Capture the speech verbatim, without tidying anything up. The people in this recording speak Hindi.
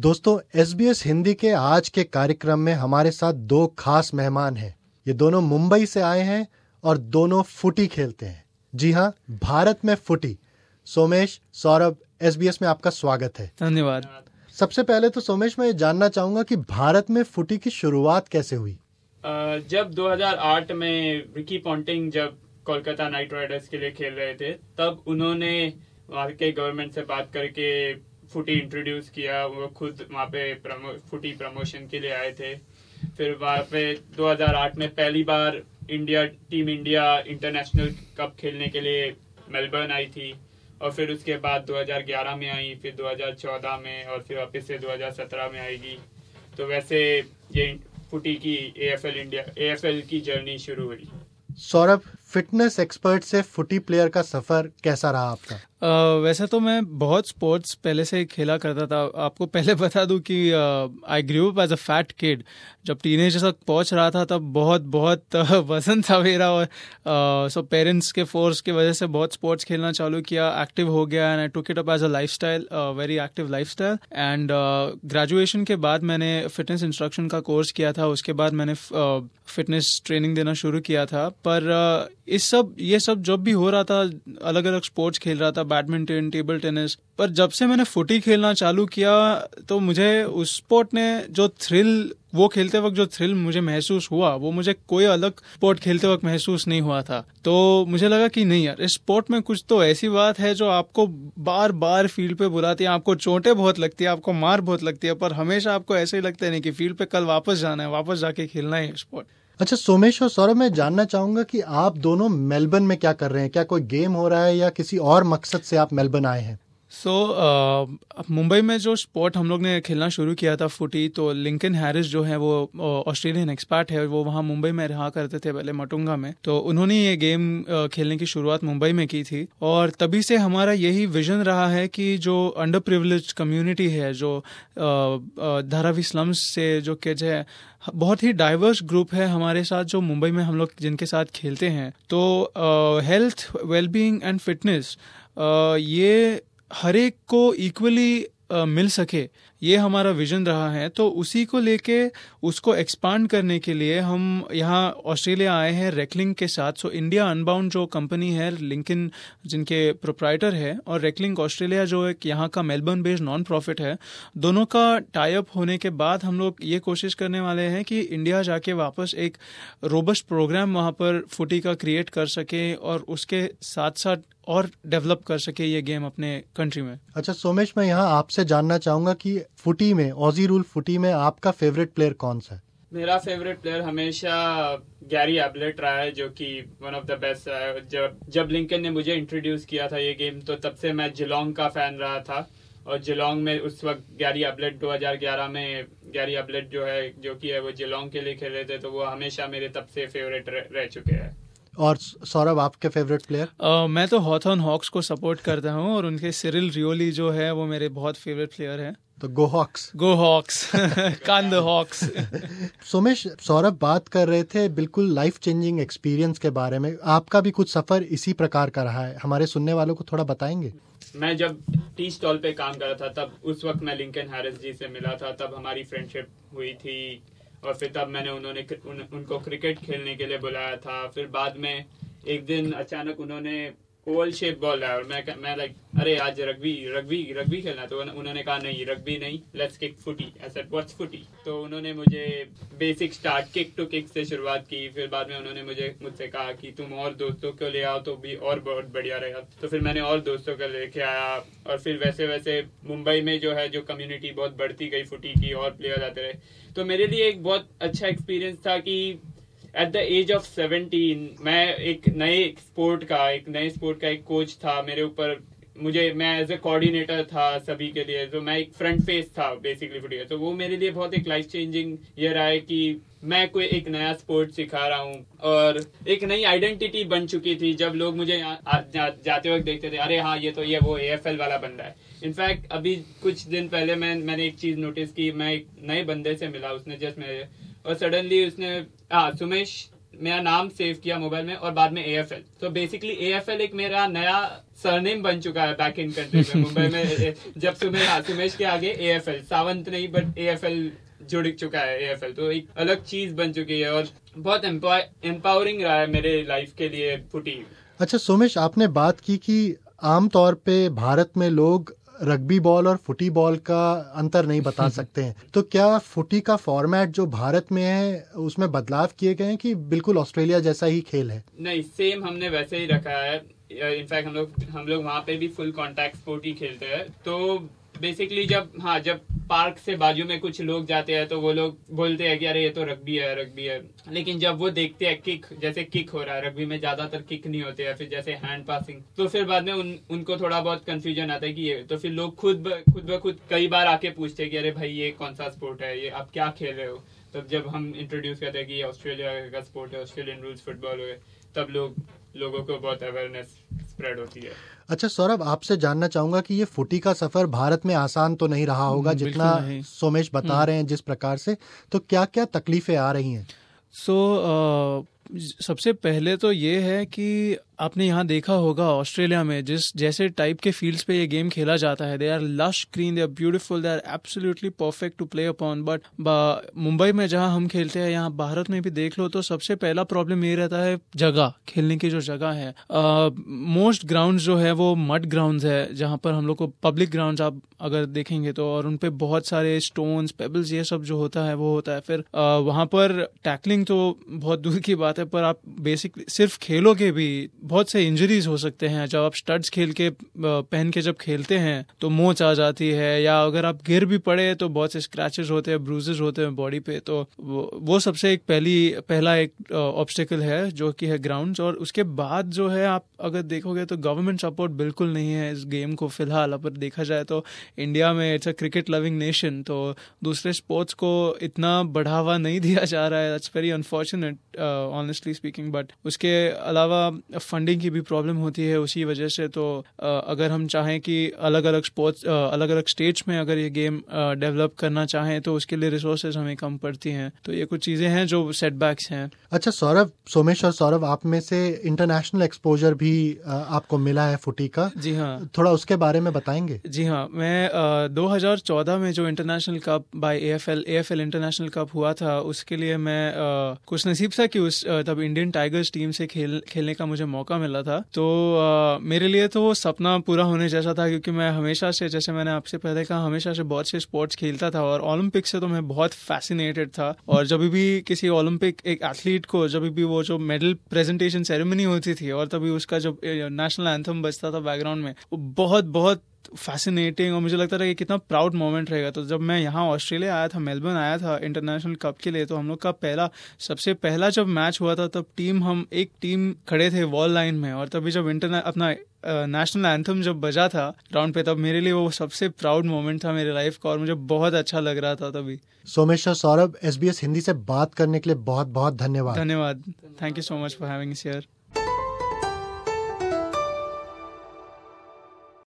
दोस्तों, एस बी एस हिंदी के आज के कार्यक्रम में हमारे साथ दो खास मेहमान हैं। ये दोनों मुंबई से आए हैं और दोनों फुटी खेलते हैं। जी हाँ, भारत में footy. Somesh, Saurabh, S B S में आपका स्वागत है। धन्यवाद। सबसे पहले तो सोमेश, मैं ये जानना चाहूंगा कि भारत में फुटी की शुरुआत कैसे हुई? जब दो हज़ार आठ में रिकी पॉन्टिंग जब कोलकाता नाइट राइडर्स के लिए खेल रहे थे, तब उन्होंने वहाँ के गवर्नमेंट से बात करके फुटी इंट्रोड्यूस किया। वो खुद वहाँ पे प्रमो, फुटी प्रमोशन के लिए आए थे। फिर वहाँ पे दो हज़ार आठ में पहली बार India team India international cup खेलने के लिए मेलबर्न आई थी, और फिर उसके बाद दो हज़ार ग्यारह में आई, फिर दो हज़ार चौदह में, और फिर वापस से दो हज़ार सत्रह में आएगी। तो वैसे ये फुटी की A F L India A F L की जर्नी शुरू हुई। सौरभ, फिटनेस एक्सपर्ट से फुटी प्लेयर का सफर कैसा रहा आपका? Uh, वैसे तो मैं बहुत स्पोर्ट्स पहले से खेला करता था। आपको पहले बता दूं कि I grew up as a fat kid. जब टीनेज तक पहुंच रहा था तब बहुत बहुत uh, वजन था मेरा, और सो uh, पेरेंट्स के फोर्स की वजह से बहुत स्पोर्ट्स खेलना चालू किया, एक्टिव हो गया, and I took it up as a lifestyle, very active lifestyle. And graduation के बाद मैंने फिटनेस इंस्ट्रक्शन का कोर्स किया था। उसके बाद मैंने फिटनेस uh, ट्रेनिंग देना शुरू किया था। पर uh, इस सब ये सब जब भी हो रहा था, अलग अलग स्पोर्ट्स खेल रहा था, बैडमिंटन, टेबल टेनिस, पर जब से मैंने फुटी खेलना चालू किया तो मुझे उस स्पोर्ट ने जो थ्रिल, वो खेलते वक्त जो थ्रिल मुझे महसूस हुआ, वो मुझे कोई अलग स्पोर्ट खेलते वक्त महसूस नहीं हुआ था। तो मुझे लगा कि नहीं यार, इस स्पोर्ट में कुछ तो ऐसी बात है जो आपको बार बार फील्ड पे बुलाती है। आपको चोटें बहुत लगती है, आपको मार बहुत लगती है, पर हमेशा आपको ऐसे ही लगता है नहीं कि फील्ड पे कल वापस जाना है, वापस जाके खेलना है स्पोर्ट। अच्छा सोमेश और सौरभ, मैं जानना चाहूंगा कि आप दोनों मेलबर्न में क्या कर रहे हैं? क्या कोई गेम हो रहा है या किसी और मकसद से आप मेलबर्न आए हैं? सो so, uh, मुंबई में जो स्पोर्ट हम लोग ने खेलना शुरू किया था फुटी, तो लिंकन हैरिस जो है वो ऑस्ट्रेलियन एक्सपर्ट है, वो वहाँ मुंबई में रहा करते थे पहले मटुंगा में। तो उन्होंने ये गेम uh, खेलने की शुरुआत मुंबई में की थी, और तभी से हमारा यही विजन रहा है कि जो अंडर प्रिविलेज्ड कम्युनिटी है, जो uh, uh, धारावी स्लम्स से जो किड्स है, बहुत ही डाइवर्स ग्रुप है हमारे साथ जो मुंबई में हम लोग जिनके साथ खेलते हैं। तो हेल्थ, वेलबींग एंड फिटनेस, ये हर एक को इक्वली uh, मिल सके, ये हमारा विजन रहा है। तो उसी को लेके उसको एक्सपांड करने के लिए हम यहाँ ऑस्ट्रेलिया आए हैं रेकलिंग के साथ। सो इंडिया अनबाउंड जो कंपनी है, लिंकन जिनके प्रोप्राइटर है, और रेकलिंग ऑस्ट्रेलिया जो एक यहाँ का मेलबर्न बेस्ड नॉन प्रॉफिट है, दोनों का टाई अप होने के बाद हम लोग ये कोशिश करने वाले हैं कि इंडिया जाके वापस एक रोबस्ट प्रोग्राम वहाँ पर फुटी का क्रिएट कर सके, और उसके साथ साथ और डेवलप कर सके ये गेम अपने कंट्री में। अच्छा सोमेश, मैं यहाँ आपसे जानना चाहूंगा कि फुटी में, ऑजी रूल फुटी में आपका फेवरेट प्लेयर कौन सा है? मेरा फेवरेट प्लेयर हमेशा गैरी एबलेट रहा है, जो कि वन ऑफ द बेस्ट रहा है। जब जब लिंकन ने मुझे इंट्रोड्यूस किया था ये गेम, तो तब से मैं जिलोंग का फैन रहा था, और जिलोंग में उस वक्त गैरी एबलेट दो हज़ार ग्यारह में गैरी एबलेट जो है जो कि है वो जिलोंग के लिए खेल रहे थे, तो वो हमेशा मेरे तब से फेवरेट रह, रह चुके हैं। और सौरभ, आपके फेवरेट प्लेयर? uh, मैं तो हॉथॉर्न हॉक्स को सपोर्ट करता हूँ, और उनके सिरिल रियोली जो है वो मेरे बहुत फेवरेट प्लेयर हैं। तो go Hawks. Go Hawks. Carn the Hawks. Somesh, Saurabh बात कर रहे थे बिल्कुल लाइफ चेंजिंग एक्सपीरियंस के बारे में। आपका भी कुछ सफर इसी प्रकार का रहा है, हमारे सुनने वालों को थोड़ा बताएंगे? मैं जब टी स्टॉल पे काम कर रहा था, तब उस वक्त मैं लिंकन हैरिस जी से मिला था, तब हमारी फ्रेंडशिप हुई थी, और फिर तब मैंने उन्होंने उन, उनको क्रिकेट खेलने के लिए बुलाया था। फिर बाद में एक दिन अचानक उन्होंने ओवल शेप बॉल लाया, और मैं मैं लाइक अरे आज रग्बी रग्बी रग्बी खेलना, तो उन्होंने कहा नहीं रग्बी नहीं, लेट्स किक फुटी। आई सेड व्हाट्स फुटी? तो उन्होंने मुझे basic start kick to kick से शुरुआत की। फिर बाद में उन्होंने मुझे मुझसे कहा कि तुम और दोस्तों को ले आओ तो भी और बहुत बढ़िया रहेगा। तो फिर मैंने और दोस्तों को लेके आया, और फिर वैसे वैसे मुंबई में जो है जो कम्युनिटी बहुत बढ़ती गई फुटी की, और प्लेयर आते रहे। तो मेरे लिए एक बहुत अच्छा एक्सपीरियंस था कि at the age of seventeen मैं एक नए स्पोर्ट का एक नए स्पोर्ट का एक कोच था मेरे ऊपर। मुझे मैं एज ए कोऑर्डिनेटर था सभी के लिए, तो मैं एक फ्रंट फेस था बेसिकली फुटी। तो वो मेरे लिए बहुत एक लाइफ चेंजिंग ये रहा है कि मैं कोई एक नया स्पोर्ट सिखा रहा हूँ, और एक नई आइडेंटिटी बन चुकी थी। जब लोग मुझे जा, जाते वक्त देखते थे, अरे हाँ ये तो ये वो ए एफ एल वाला बंदा है। इनफैक्ट अभी कुछ दिन पहले मैं मैंने एक चीज नोटिस की, मैं एक नए बंदे से मिला, उसने जस्ट मेरे, और सडनली उसने हाँ सुमेश मेरा नाम सेव किया मोबाइल में और बाद में एएफएल। तो बेसिकली एएफएल एक मेरा नया सरनेम बन चुका है बैक इन कंट्री में। मुंबई में जब सुमेश हाँ सुमेश के आगे एएफएल, सावंत नहीं बट एएफएल जुड़ चुका है एएफएल, तो एक अलग चीज बन चुकी है और बहुत एम्पावरिंग रहा है मेरे लाइफ के लिए फुटी। अच्छा सोमेश, आपने बात की कि आमतौर पे भारत में लोग रग्बी बॉल और फुटी बॉल का अंतर नहीं बता सकते हैं, तो क्या फुटी का फॉर्मेट जो भारत में है उसमें बदलाव किए गए हैं कि बिल्कुल ऑस्ट्रेलिया जैसा ही खेल है? नहीं, सेम हमने वैसे ही रखा है। इनफैक्ट हम लोग हम लोग वहाँ पे भी फुल कांटेक्ट स्पोर्ट ही खेलते हैं। तो बेसिकली जब हाँ जब पार्क से बाजू में कुछ लोग जाते हैं तो वो लोग बोलते हैं कि अरे ये तो रग्बी है रग्बी है, लेकिन जब वो देखते हैं किक, जैसे किक हो रहा है, रग्बी में ज्यादातर किक नहीं होते हैं, फिर जैसे हैंड पासिंग, तो फिर बाद में उन, उनको थोड़ा बहुत कंफ्यूजन आता है कि ये, तो फिर लोग खुद ब, खुद ब खुद कई बार आके पूछते हैं कि अरे भाई ये कौन सा स्पोर्ट है, ये आप क्या खेल रहे हो। तब जब हम इंट्रोड्यूस करते हैं कि ऑस्ट्रेलिया का स्पोर्ट है, ऑस्ट्रेलियन रूल्स फुटबॉल है, तब लोग लोगों को बहुत अवेयरनेस स्प्रेड होती है। अच्छा सौरभ, आपसे जानना चाहूंगा कि ये फुटी का सफर भारत में आसान तो नहीं रहा होगा जितना सोमेश बता रहे हैं जिस प्रकार से, तो क्या क्या तकलीफें आ रही हैं? सो so, uh, सबसे पहले तो ये है कि आपने यहाँ देखा होगा ऑस्ट्रेलिया में जिस जैसे टाइप के फील्ड्स पे ये गेम खेला जाता है, they are lush green, they are beautiful, they are absolutely perfect to play upon. But Mumbai में जहाँ हम खेलते हैं, यहाँ भारत में भी देख लो तो सबसे पहला प्रॉब्लम ये रहता है जगह, खेलने की जो जगह है। मोस्ट uh, ग्राउंड्स जो है वो मड ग्राउंड्स है, जहाँ पर हम लोग को पब्लिक ग्राउंड्स आप अगर देखेंगे तो, और उन पे बहुत सारे स्टोन्स, पेबल्स, ये सब जो होता है वो होता है। फिर uh, वहाँ पर टैकलिंग तो बहुत दूर की बात है, पर आप बेसिक सिर्फ खेलोगे भी बहुत से इंजरीज हो सकते हैं। जब आप स्टड्स खेल के पहन के जब खेलते हैं तो मोच आ जाती है, या अगर आप गिर भी पड़े तो बहुत से स्क्रैचेस होते हैं, ब्रूजेस होते हैं बॉडी पे। तो वो, वो सबसे एक पहली पहला एक ऑब्स्टिकल है जो कि है ग्राउंड्स। और उसके बाद जो है आप अगर देखोगे तो गवर्नमेंट सपोर्ट बिल्कुल नहीं है इस गेम को फिलहाल। अगर देखा जाए तो इंडिया में it's a cricket loving nation, तो दूसरे स्पोर्ट्स को इतना बढ़ावा नहीं दिया जा रहा है। That's very unfortunate honestly speaking. But उसके अलावा फंडिंग की भी प्रॉब्लम होती है उसी वजह से। तो अगर हम चाहें कि अलग अलग स्पोर्ट्स अलग अलग स्टेट्स में अगर ये गेम डेवलप करना चाहें तो उसके लिए रिसोर्सेज हमें कम पड़ती हैं। तो ये कुछ चीजें हैं जो सेटबैक्स हैं। अच्छा सौरभ, सोमेश और सौरभ, आप में से इंटरनेशनल एक्सपोजर भी आपको मिला है फुटी का? जी हाँ, थोड़ा उसके बारे में बताएंगे? जी हाँ, मैं दो हज़ार चौदह में जो international cup by AFL AFL international cup हुआ था, उसके लिए मैं कुछ नसीब था कि उस तब इंडियन टाइगर्स टीम से खेल खेलने का मुझे मौका मिला था। तो आ, मेरे लिए तो वो सपना पूरा होने जैसा था, क्योंकि मैं हमेशा से, जैसे मैंने आपसे पहले कहा, हमेशा से बहुत से स्पोर्ट्स खेलता था और ओलंपिक से तो मैं बहुत फैसिनेटेड था। और जब भी किसी ओलंपिक एक एथलीट को, जब भी वो जो मेडल प्रेजेंटेशन सेरेमनी होती थी और तभी उसका जो नेशनल एंथम बजता था बैकग्राउंड में, वो बहुत बहुत फैसिनेटिंग, और मुझे लगता था कि कितना प्राउड मोमेंट रहेगा। तो जब मैं यहाँ ऑस्ट्रेलिया आया था, मेलबर्न आया था इंटरनेशनल कप के लिए, तो हम लोग का पहला सबसे पहला जब मैच हुआ था, तब टीम हम एक टीम खड़े थे वॉल लाइन में, और तभी जब इंटरने अपना नेशनल एंथम जब बजा था ग्राउंड पे, तब मेरे लिए वो सबसे प्राउड मोमेंट था मेरे लाइफ का, और मुझे बहुत अच्छा लग रहा था तभी। सोमेश और सौरभ, एसबीएस हिंदी से बात करने के लिए बहुत बहुत धन्यवाद। धन्यवाद। Thank you so much for having us here.